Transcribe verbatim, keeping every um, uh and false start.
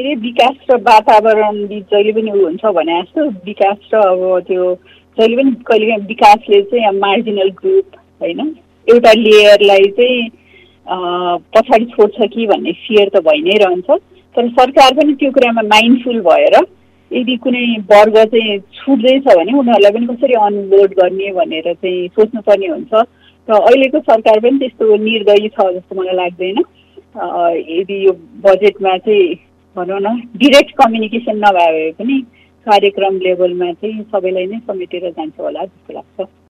अरे विकास र वातावरण बिच जहिले पनि उ हुन्छ भने जस्तो विकास र अब त्यो जहिले पनि कहिले विकासले चाहिँ मार्जिनल ग्रुप होइन एउटा लेयरलाई चाहिँ पछाडि छोड्छ कि भन्ने फियर त भइ नै रहन्छ। तर सरकार पनि त्यो कुरामा माइन्डफुल भएर यदि कुनै वर्ग चाहिँ छुट्दैछ भने उनीहरूलाई पनि कसरी अनलोड गर्ने भनेर चाहिँ सोच्नुपर्ने हुन्छ। र अहिलेको सरकार पनि त्यस्तो निर्दयी छ जस्तो मलाई लाग्दैन। यदि यो बजेटमा चाहिँ भनौँ न डिरेक्ट कम्युनिकेसन नभए पनि कार्यक्रम लेभलमा चाहिँ सबैलाई नै समेटेर जान्छ होला जस्तो लाग्छ।